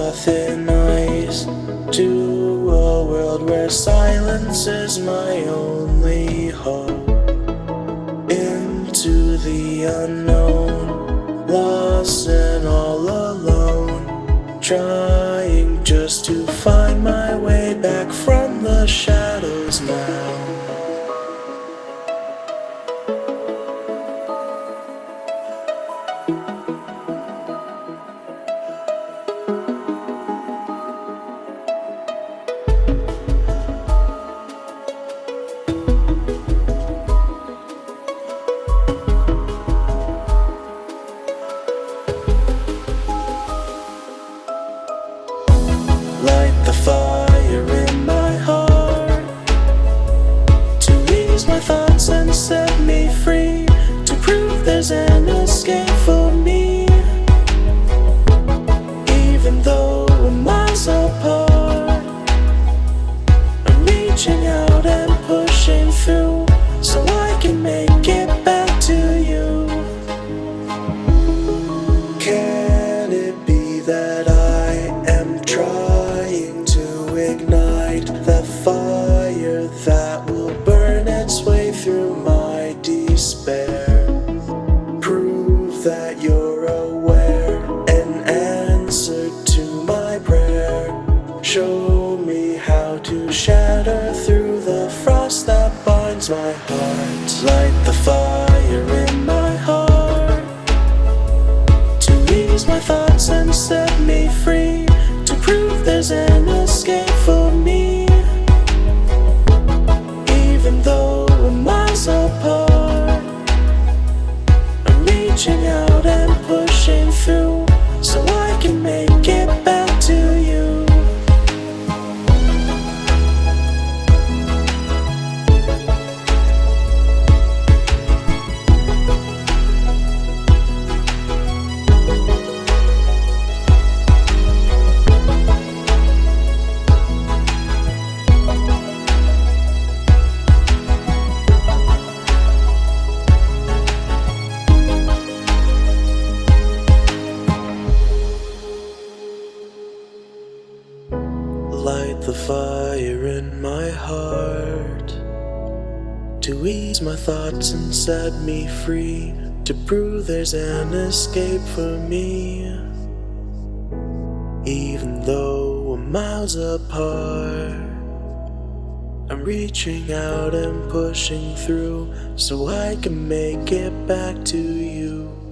thin ice to a world where silence is my only hope. Into the unknown, lost and all alone, trying just to find my way back from the shadows now. Light the fire in my heart to ease my thoughts and set me free, to prove there's an escape for me. Even though we're miles apart, I'm reaching out and pushing through so I can make it back to you. Can it be that I am trying to ignite that fire that will burn its way through my despair? Prove that you're aware, an answer to my prayer. Show me how to shatter through the frost that binds my heart. Light the fire in my heart to ease my thoughts and set me free, to prove there's an escape for me. Even though we're miles apart, I'm reaching out and pushing through so I can make it back to you. Light the fire in my heart to ease my thoughts and set me free, to prove there's an escape for me. Even though we're miles apart, I'm reaching out and pushing through so I can make it back to you.